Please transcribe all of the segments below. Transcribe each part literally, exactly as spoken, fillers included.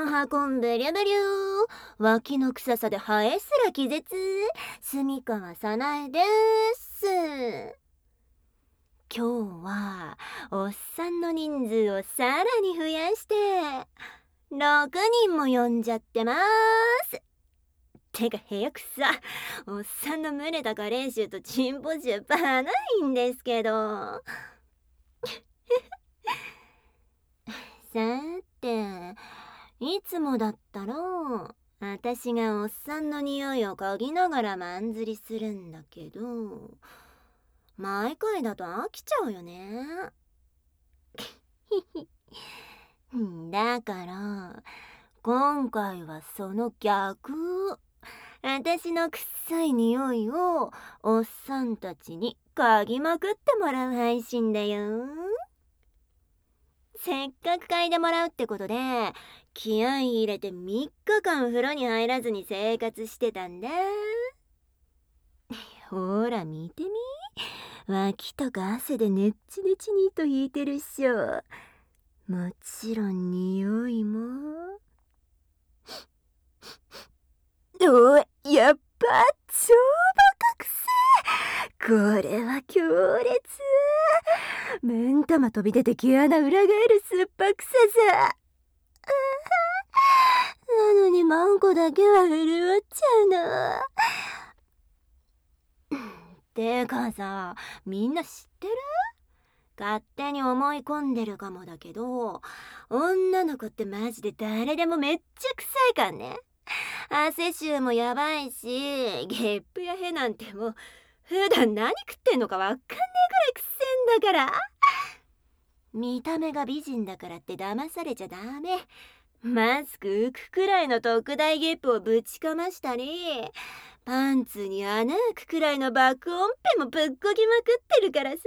運ぶりゅぶりゅ脇の臭さでハエすら気絶。住川さなえです。今日はおっさんの人数をさらに増やしてろくにんも呼んじゃってます。てか部屋くさ。おっさんの胸高練習とチンポ臭バないんですけど。さて、いつもだったら私がおっさんの匂いを嗅ぎながらマンズリするんだけど、毎回だと飽きちゃうよね。だから今回はその逆。私の臭い匂いをおっさんたちに嗅ぎまくってもらう配信だよ。せっかく嗅いでもらうってことで気合い入れてみっかかん風呂に入らずに生活してたんだ。ほら見てみ、脇とか汗でねっちねちに糸引いてるっしょ。もちろん匂いもおい、やっぱ超バカくせ。これは強烈。目ん玉飛び出て毛穴裏返る酸っぱくささ。なのにマンコだけは潤っちゃうの。てかさ、みんな知ってる？勝手に思い込んでるかもだけど、女の子ってマジで誰でもめっちゃ臭いかんね。汗臭もやばいし、ゲップやヘなんてもう普段何食ってんのかわかんねえぐらいくせんだから。見た目が美人だからって騙されちゃダメ。マスク浮くくらいの特大ゲップをぶちかましたり、パンツに穴開くくらいの爆音ペもぶっこぎまくってるからさ。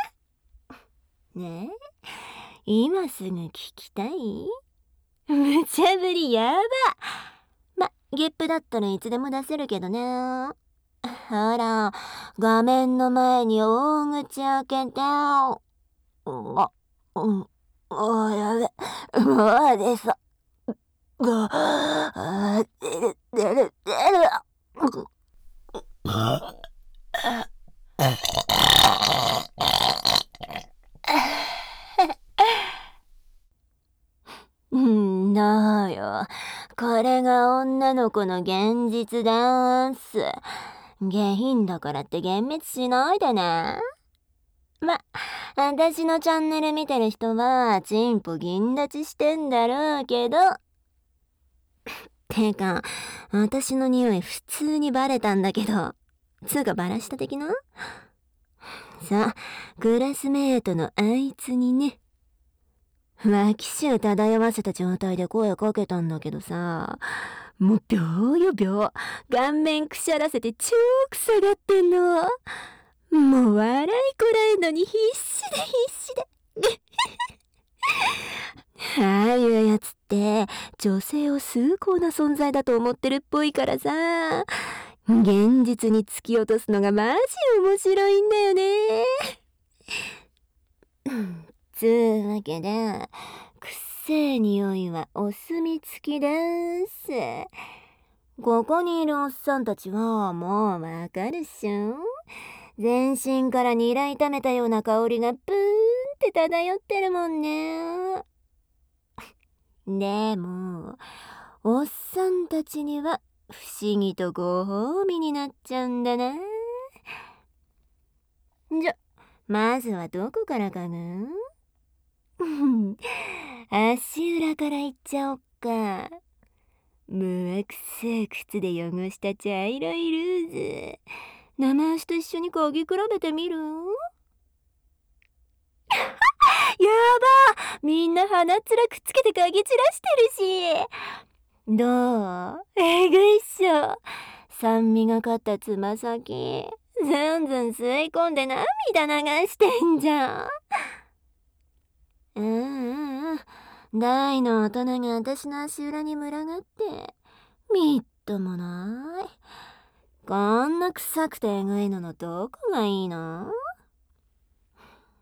ねえ、今すぐ聞きたい？無茶ぶりやば。ま、ゲップだったらいつでも出せるけどね。ほら、画面の前に大口開けて。あ、うん、あ、やべ、もう出そう。あ、出る、出る、出る。んだよ。これが女の子の現実です。下品だからって幻滅しないでね。ま、私のチャンネル見てる人はチンポ銀立ちしてんだろうけど。てか、私の匂い普通にバレたんだけど。つうかバラした的な？さ、クラスメートのあいつにね。脇臭漂わせた状態で声かけたんだけどさ、もう秒よ秒。顔面くしゃらせて超臭がってんの。もう笑いこらえんのに必死で必死で。ああいうやつって女性を崇高な存在だと思ってるっぽいからさ、現実に突き落とすのがマジ面白いんだよね。つうわけで、くっせえ匂いはお墨付きです。ここにいるおっさんたちはもうわかるっしょ。全身からニラ炒めたような香りがプーンって漂ってるもんね。でも、おっさんたちには不思議とご褒美になっちゃうんだな。じゃ、まずはどこからかな？足裏からいっちゃおっか。むわくせえ靴で汚した茶色いルーズ。生足と一緒に嗅ぎ比べてみる？やば、みんな鼻っ面くっつけて嗅ぎ散らしてるし。どう？えぐいっしょ。酸味がかったつま先ずんずん吸い込んで涙流してんじゃん。うんうんうん。大の大人が私の足裏に群がってみっともない。こんな臭くてえぐいののどこがいいの？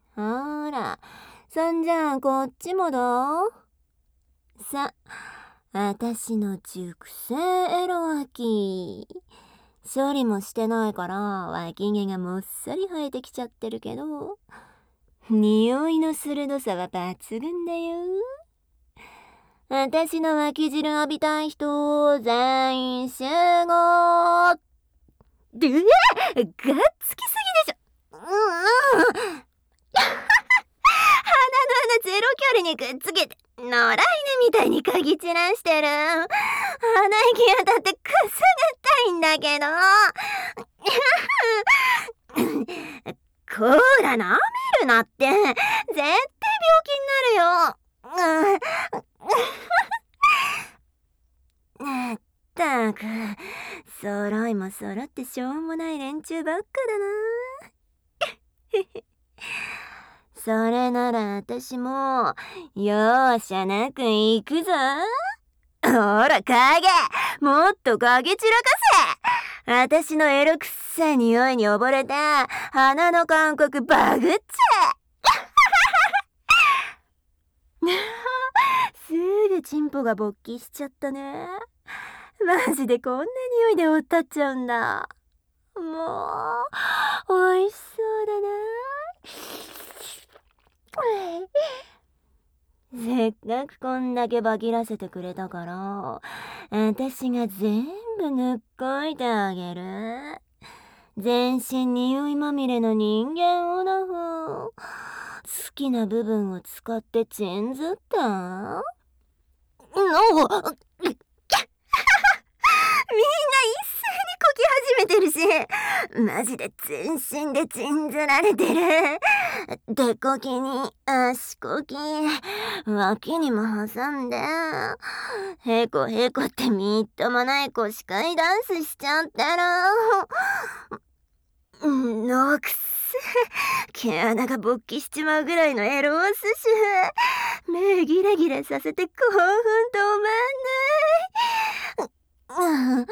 ほら、そんじゃあこっちもどう？さ、 私の熟成エロ脇。処理もしてないから脇毛がもっさり生えてきちゃってるけど、匂いの鋭さは抜群だよ。私の脇汁浴びたい人全員集合。で、がっつきすぎでしょ。うんうん鼻の穴ゼロ距離にくっつけて野良犬みたいに嗅ぎ散らしてる。鼻息当たってくすぐったいんだけどこーら舐めるなって絶対病気になるよ。うんったく揃いも揃ってしょうもない連中ばっかだなそれなら私も容赦なく行くぞ。ほら影もっと影散らかせ。私のエロくさい匂いに溺れて鼻の感覚バグっちゃすぐチンポが勃起しちゃったね。マジでこんな匂いでおったっちゃうんだ。もう美味しそうだな。せっかくこんだけバキらせてくれたから私が全部ぬっこいてあげる。全身匂いまみれの人間オナホ。好きな部分を使ってチンズったのみんな一斉にこき始めてるし、マジで全身でチンズられてる。手こきに足こき、脇にも挟んで、へこへこってみっともない腰かいダンスしちゃってる。のくせ毛穴が勃起しちまうぐらいのエロースシュ、目ギラギラさせて興奮止まんない。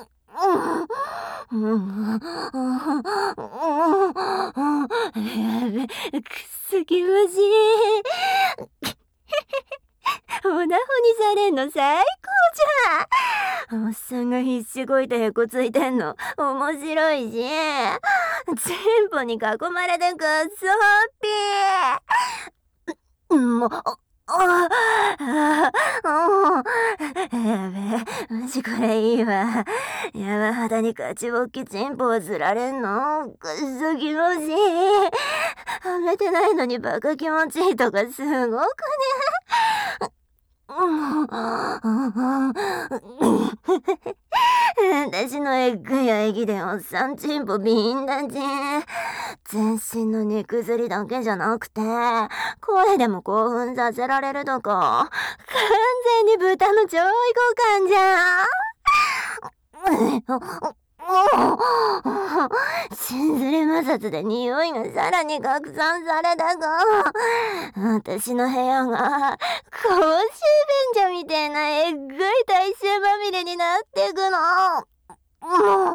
やべ、くす気持ちいい。オナホにされんの最高じゃん。おっさんが必死こいてへこついてんの面白いし、チンポに囲まれてくっそハッピー。もうあああやべマジこれいいわ。やば肌に勝ちぼっきチンポをずられんのくっそ気持ちいい。はめてないのにバカ気持ちいいとかすごくね。私のエッグやエギでおっさんチンポビンだち。全身の肉ずりだけじゃなくて声でも興奮させられるとか完全に豚の上位互換じゃん。チンズル摩擦で匂いがさらに拡散されたが、私の部屋が公衆便所みたいなえっぐい大衆まみれになってくの。もう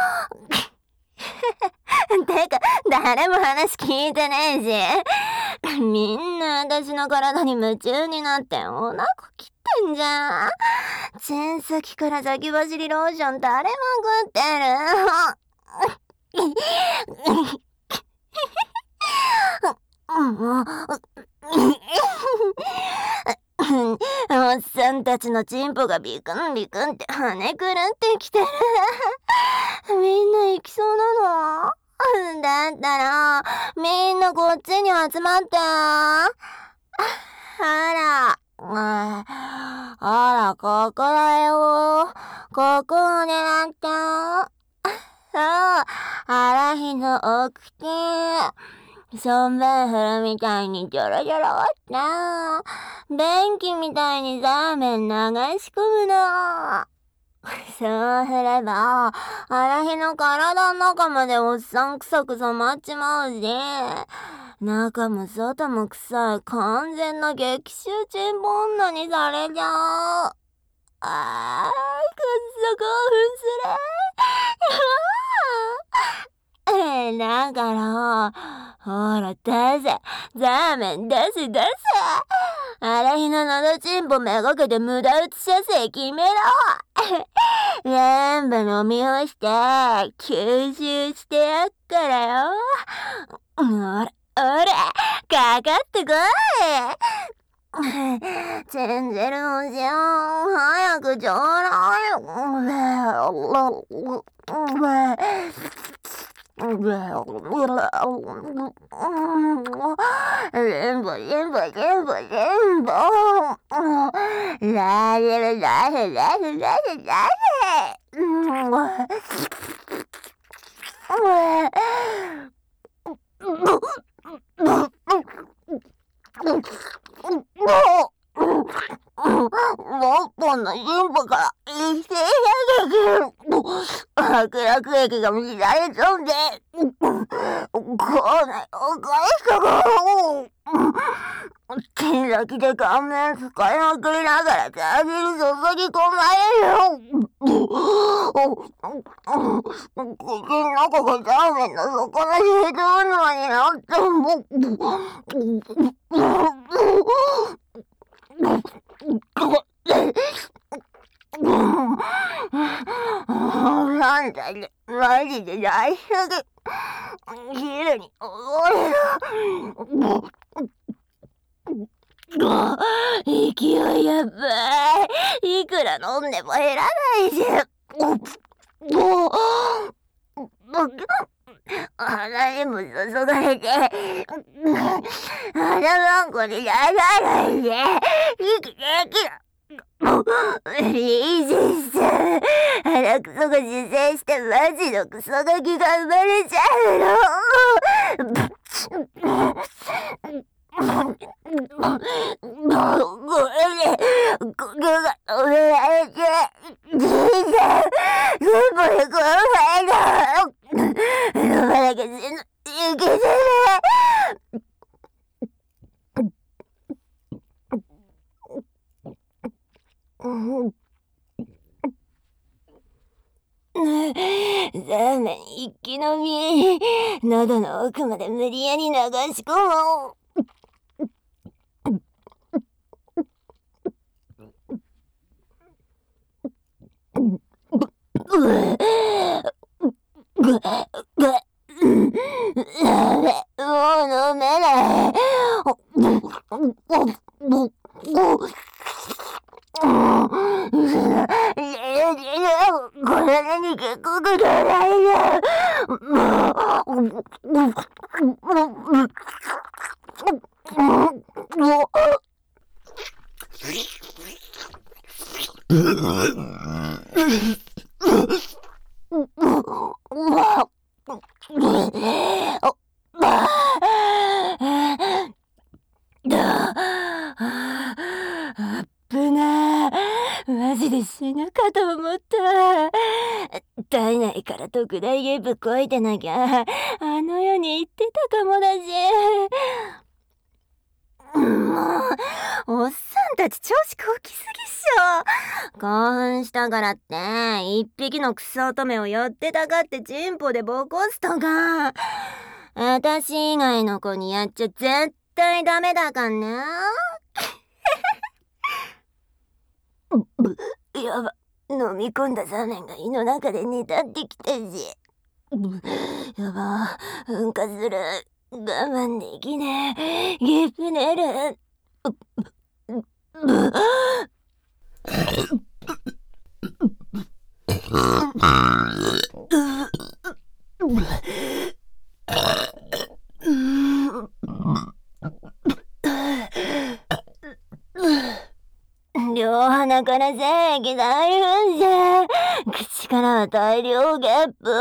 てか誰も話聞いてねえし、みんな私の体に夢中になってお腹切ってんじゃん。チン先から先走りローション垂れまくってる。おっさんたちのチンポがビクンビクンって跳ねくるってきてる。みんな行きそうなの？だったらみんなこっちに集まって。あらあらここだよ。ここを狙って。そう腹ひの奥手しょんべん振るみたいにジョロジョロって電気みたいにザーメン流し込むの。そうすれば腹ひの体の中までおっさん臭く染まっちまうし、中も外も臭い完全な激臭チンポ女にされちゃう。あーくっそ興奮する。えだからほら出せザーメン出せ出せ。 あ日ののどちんぽめがけて無駄打ち射精決めろ。全部飲み干して吸収してやっからよ。おらおらかかってこい。チェンジェルのじゃん、早くちょうだい。全部全部全部全部ラレラレラレラレラもっぽんの進歩から一斉射撃白楽液が乱れちゃうんでこうないおかしかこ金先で顔面使いまくりながらチャージル注ぎ込まれるよ。口の中がラーメンの底のヘド沼になってもなんだね、マジで大好き。昼におれる。勢いやばい。いくら飲んでも減らないし。鼻にも注がれて、鼻がんこにやらないで。息できる。いいです鼻くそが自生してマジのクソガキが生まれちゃうの。これで呼吸が止められて人生全部でこの間飲まなきゃ死ぬいけない。ラーメン一気飲み、喉の奥まで無理やり流し込もう。もう飲めない。これに結構くだらないよ。危ない。マジで死ぬかと思った。体内から特大ゲープこいてなきゃあの世に行ってたかもだし。もうおっさんたち調子こきすぎっしょ。興奮したからって一匹のクソ乙女を寄ってたかってチンポでボコすとか私以外の子にやっちゃ絶対ダメだかんね。やば、飲み込んだラーメンが胃の中で煮立ってきたし。やば、うんかする。我慢できねえ。ゲップ出る。両鼻から精液大噴射。口からは大量ゲップ。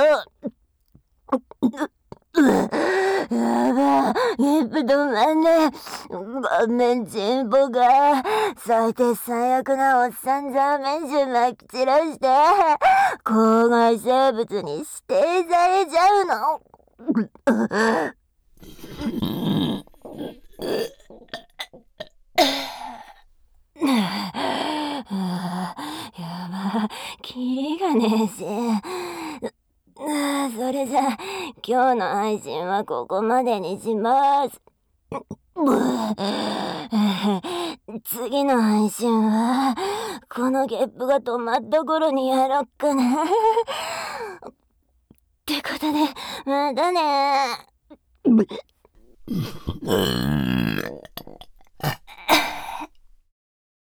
やば、ゲップ止まんねえ。顔面チンポが最低最悪なおっさんザーメン臭まき散らして公害生物に指定されちゃうの。やば、キリがねえし。それじゃ今日の配信はここまでにします。 次の配信はこのゲップが止まった頃にやろっかな。ってことでまたね。